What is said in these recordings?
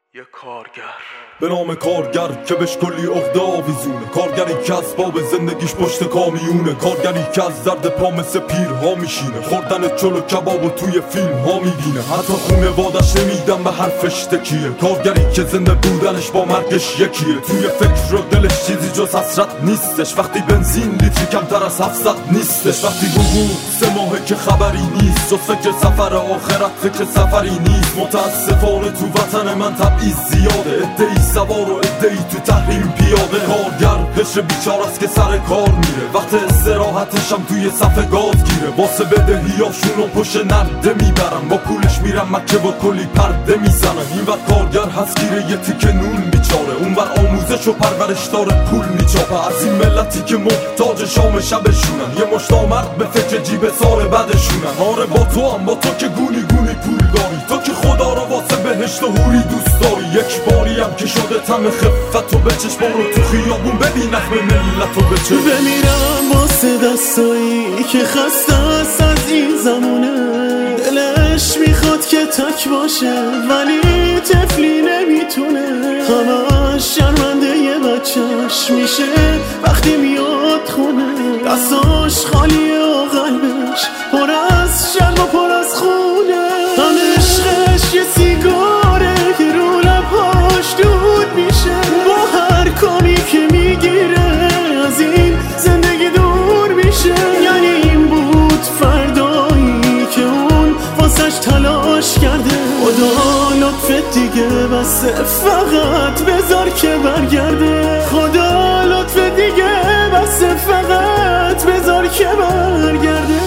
یه کارگر به نام کارگر که بهش کلی عهده آویزونه، کارگری که از باب زندگیش پشت کامیونه، کارگری که از درد پا مثل پیرها میشینه، خوردن چلو کبابو توی فیلم ها میبینه، حتی خونه وادش نمیدن به حرفش تکیه، کارگری که زنده بودنش با مرگش یکیه، توی فکر و دلش چیزی جز حسرت نیستش، وقتی بنزین لیتری کمتر از 700 نیستش، وقتی گوگو 3 ماهه که خبری نیست، جز فکر سفر آخرت فکر سفری نیست، متاسفانه تو وطن من تبعیض زیاده، ادعی سوار و ادعی تو تحریم پیاده، کارگر قشر بیچارست که سر کار میره، وقت استراحتش هم توی صف گاز گیره، واسه بدهیاشون و پشت نرده میبرن، با پولش میرن مکه و کلی پرده میزنن، اینور کارگر هست گیره یه تیکه نون بیچاره، اونور آموزش و پرورش داره پول میچاپه، از این ملتی که محتاج شام شبشونن، یه مشت آمرد به فکر جیب سال بعدشونن، آره با تو هم، با تو که گونی گونی پولداری، تو که خدا رو واسه بهشت و حوری دوست داری، یک باری هم که شده تم خفت و بچش، برو تو خیابون ببین نخم ملت و بچش، بمیرم واسه دستایی که خسته است از این زمونه، دلش میخواد که تک باشه ولی طفلی نمیتونه، همش شرمنده یه بچهش میشه وقتی میاد خونه، دستاش خالیه و قلبش پر از شرم و پر از خونه، هم عشقش یه سیگاره که رو لبهاش دود میشه، با هر کامی که میگیره از این زندگی دور میشه، یعنی این بود فردایی که اون واسش تلاش کرده، خدا لطفت دیگه بسه فقط بذار که برگرده، خدا لطفت دیگه بسه فقط بذار که برگرده.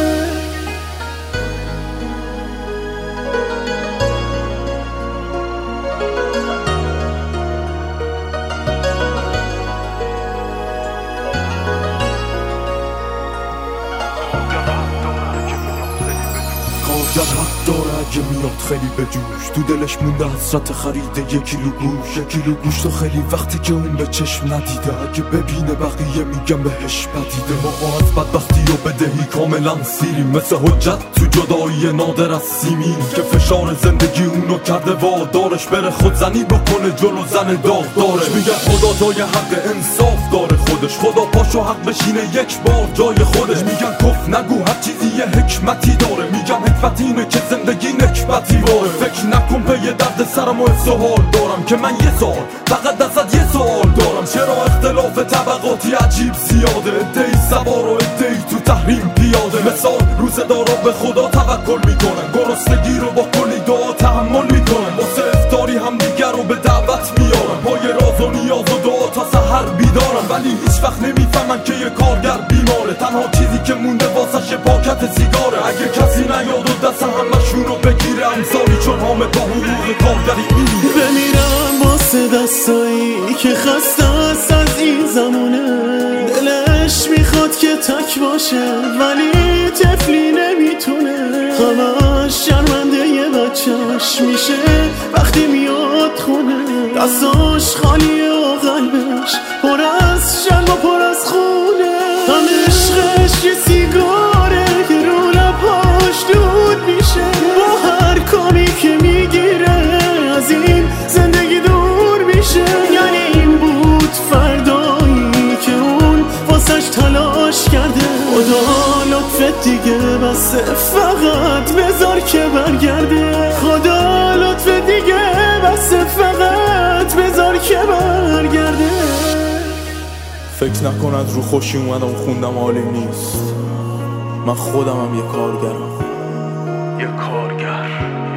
کارگر حق داره اگه میاد خیلی به جوش، تو دلش مونده حسرت خریده 1 کیلو گوش، 1 کیلو گوشت و خیلی وقتی که اون به چشم ندیده، اگه ببینه بقیه میگم بهش بدیده، ما از بدبختی و بدهی کاملا سیریم، مثل حجت تو جدایی نادر از سیمین، که فشار زندگی اونو کرده وادارش بره خودزنی بکنه جلو زن داغدارش، میگن خدا جای حق انصاف داره خودش، خدا پاشو حق بشینه 1 بار جای خودش، میگن کف نگو هر چیزی یه حکمتی داره، میگم حکمت اینه که زندگی نکبتی واره، فکر نکن به یه درد سرم و سوال دارم که من یه سال فقط ازت یه سوال دارم، چرا اختلاف طبقاتی عجیب زیاده، ادعی سوار و ادعی تو تحریم پیاده، مثال روزدارا به خدا توکل میکنن، گرسنگی رو با کلی دعا تحمل میکنن، واسه افطاری هم دیگر رو به دعوت میارن، پای راز و نیاز و دعا تا سحر بیدارن، ولی هیچ وقت نمیفهمن که یه کارگر بیماره، تنها چیزی که مونده واسش یه پاکت سیگاره، اگه کسی نیاد و دست همشون رو بگیره امثالی چون حامد با حقوق کارگری میمیره، بمیرم واسه دستایی که خسته است از این زمونه، دلش میخواد که تک باشه ولی طفلی نمیتونه، همش شرمنده یه بچهش میشه وقتی میاد خونه، دستاش خالیه و قلبش پر از شرم و پر از خونه، هم عشقش یه سیگاره که رو لبهاش دود میشه، با هر کامی که میگیره از این زندگی دور میشه، یعنی این بود فردایی که اون واسش تلاش کرده، خدا لطفت دیگه بسه فقط بذار که برگرده، خدا لطفت دیگه بسه فقط بذار که برگرده. فکر نکن از رو خوشی اومدم خوندم عالی نیست، من خودم هم یه کارگرم، یه کارگر